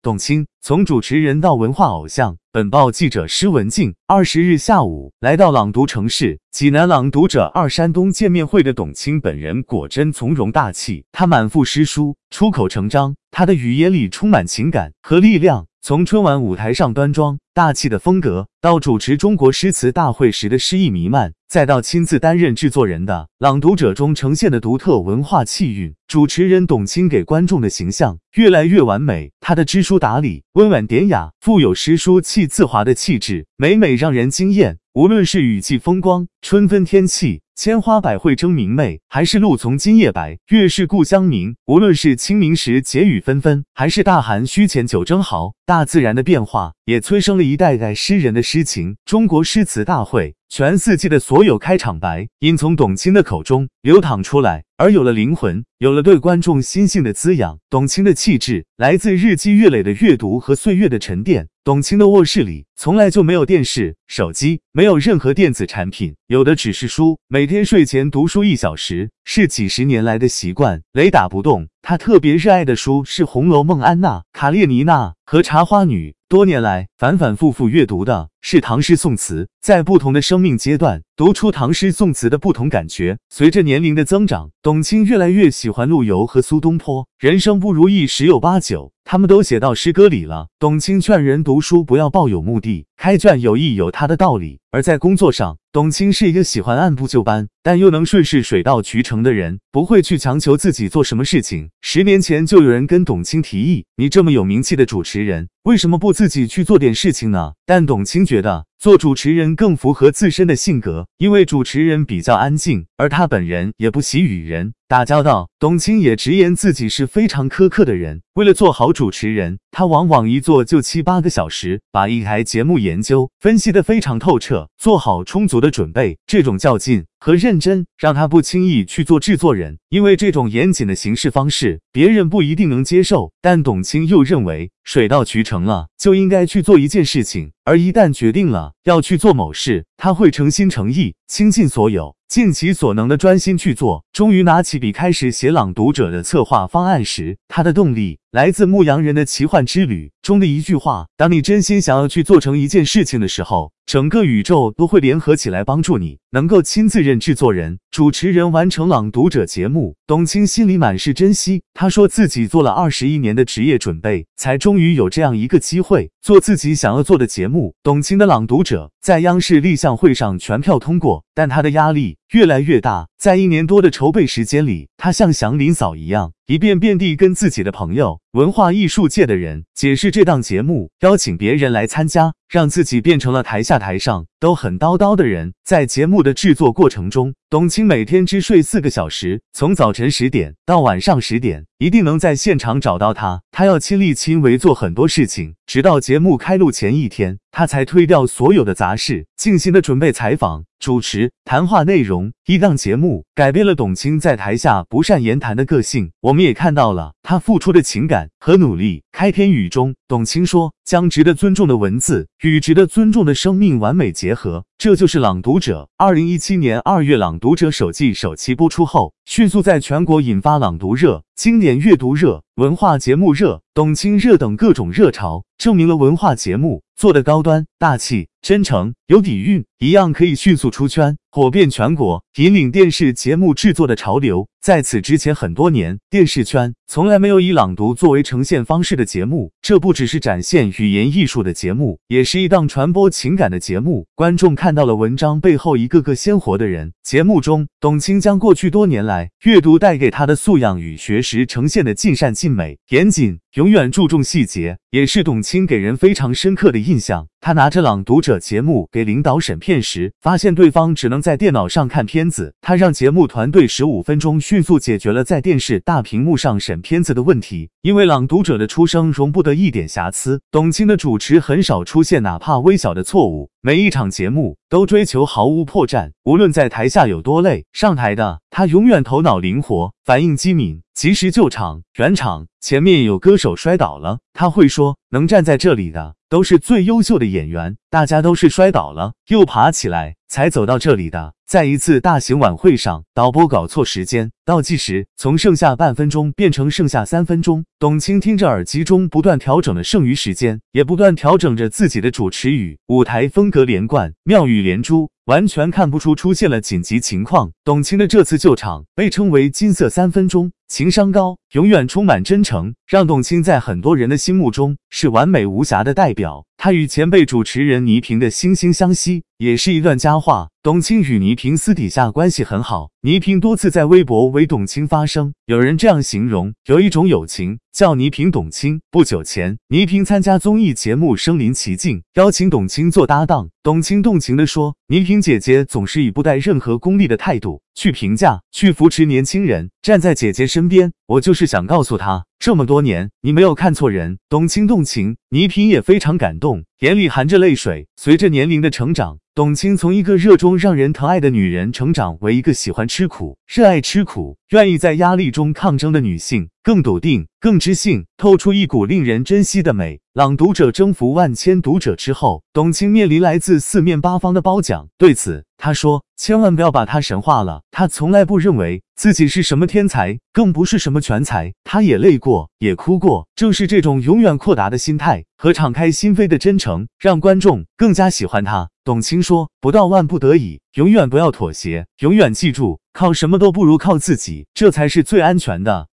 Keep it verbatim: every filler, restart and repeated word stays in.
董卿从主持人到文化偶像。本报记者施文静二十日下午来到朗读城市济南朗读者二山东见面会的董卿本人果真从容大气，她满腹诗书，出口成章，她的语言里充满情感和力量。从春晚舞台上端庄大气的风格，到主持中国诗词大会时的诗意弥漫，再到亲自担任制作人的朗读者中呈现的独特文化气韵，主持人董卿给观众的形象越来越完美。她的知书达理，温婉典雅，富有诗书气自华的气质，每每让人惊艳。无论是雨季风光、春分天气、千花百卉争明媚，还是露从今夜白，月是故乡明，无论是清明时节雨纷纷，还是大寒虚前酒蒸豪，大自然的变化也催生了一代代诗人的诗情。中国诗词大会全四季的所有开场白，因从董卿的口中流淌出来，而有了灵魂，有了对观众心性的滋养。董卿的气质来自日积月累的阅读和岁月的沉淀。董卿的卧室里从来就没有电视、手机，没有任何电子产品，有的只是书。每天睡前读书一小时，是几十年来的习惯，雷打不动。他特别热爱的书是《红楼梦》、安娜·卡列尼娜和《茶花女》。多年来反反复复阅读的是唐诗宋词，在不同的生命阶段读出唐诗宋词的不同感觉。随着年龄的增长，董卿越来越喜欢陆游和苏东坡，人生不如意十有八九，他们都写到诗歌里了。董卿劝人读书不要抱有目的，开卷有益有他的道理。而在工作上，董卿是一个喜欢按部就班，但又能顺势水到渠成的人，不会去强求自己做什么事情。十年前就有人跟董卿提议，你这么有名气的主持人，为什么不自己去做点事情呢？但董卿觉得做主持人更符合自身的性格，因为主持人比较安静，而他本人也不喜与人打交道。董卿也直言自己是非常苛刻的人，为了做好主持人，他往往一做就七八个小时，把一台节目研究分析得非常透彻，做好充足的准备。这种较劲和认真让他不轻易去做制作人，因为这种严谨的行事方式别人不一定能接受。但董卿又认为水到渠成了就应该去做一件事情，而一旦决定了要去做某事，他会诚心诚意，倾尽所有，尽其所能的专心去做。终于拿起笔开始写朗读者的策划方案时，他的动力来自《牧羊人的奇幻之旅》中的一句话：当你真心想要去做成一件事情的时候，整个宇宙都会联合起来帮助你。能够亲自任制作人、主持人，完成朗读者节目，董卿心里满是珍惜。他说自己做了二十一年的职业准备，才终于有这样一个机会做自己想要做的节目。董卿的朗读者在央视立项会上全票通过，但他的压力越来越大。在一年多的筹备时间里，他像祥林嫂一样，一遍遍地跟自己的朋友、文化艺术界的人解释这档节目，邀请别人来参加，让自己变成了台下台上都很叨叨的人。在节目的制作过程中，董卿每天只睡四个小时，从早晨十点到晚上十点，一定能在现场找到他。他要亲力亲为做很多事情，直到节目开录前一天，他才推掉所有的杂事，静心的准备采访、主持、谈话内容。一档节目改变了董卿在台下不善言谈的个性，我们也看到了他付出的情感和努力。开篇语中，董卿说，将值得尊重的文字与值得尊重的生命完美结合，这就是朗读者。二零一七年二月，朗读者首季首期播出后，迅速在全国引发朗读热、经典阅读热、文化节目热、董卿热等各种热潮，证明了文化节目做得高端、大气、真诚、有底蕴，一样可以迅速出圈，火遍全国，引领电视节目制作的潮流。在此之前很多年，电视圈从来没有以朗读作为呈现方式的节目，这不只是展现语言艺术的节目，也是一档传播情感的节目。观众看到了文章背后一个个鲜活的人。节目中，董卿将过去多年来阅读带给她的素养与学识呈现的尽善尽美、严谨，永远注重细节，也是董卿给人非常深刻的印象。他拿着朗读者节目给领导审片时，发现对方只能在电脑上看片子，他让节目团队十五分钟迅速解决了在电视大屏幕上审片子的问题。因为朗读者的出声容不得一点瑕疵，董卿的主持很少出现哪怕微小的错误，每一场节目都追求毫无破绽。无论在台下有多累，上台的他永远头脑灵活，反应机敏，及时救场、圆场。前面有歌手摔倒了，他会说，能站在这里的都是最优秀的演员，大家都是摔倒了又爬起来才走到这里的。 在一次大型晚会上，导播搞错时间，倒计时从剩下半分钟变成剩下三分钟。董卿听着耳机中不断调整的剩余时间，也不断调整着自己的主持语，舞台风格连贯，妙语连珠，完全看不出出现了紧急情况。董卿的这次救场被称为金色三分钟，情商高，永远充满真诚，让董卿在很多人的心目中是完美无瑕的代表。她与前辈主持人倪萍的惺惺相惜也是一段佳话。董卿与倪萍私底下关系很好，倪萍多次在微博为董卿发声，有人这样形容，有一种友情叫倪萍董卿。不久前，倪萍参加综艺节目《身临其境》，邀请董卿做搭档，董卿动情地说，倪萍姐姐总是以不带任何功利的态度去评价，去扶持年轻人，站在姐姐身边，我就是想告诉她，这么多年你没有看错人。董卿动情，倪萍也非常感动，眼里含着泪水。随着年龄的成长，董卿从一个热衷让人疼爱的女人成长为一个喜欢吃苦、热爱吃苦、愿意在压力中抗争的女性，更笃定、更知性，透出一股令人珍惜的美。朗读者征服万千读者之后，董卿面临来自四面八方的褒奖，对此她说，千万不要把她神化了，她从来不认为自己是什么天才，更不是什么全才，她也累过，也哭过，正是这种永远豁达的心态和敞开心扉的真诚，让观众更加喜欢她。董卿说，不到万不得已，永远不要妥协，永远记住，靠什么都不如靠自己，这才是最安全的。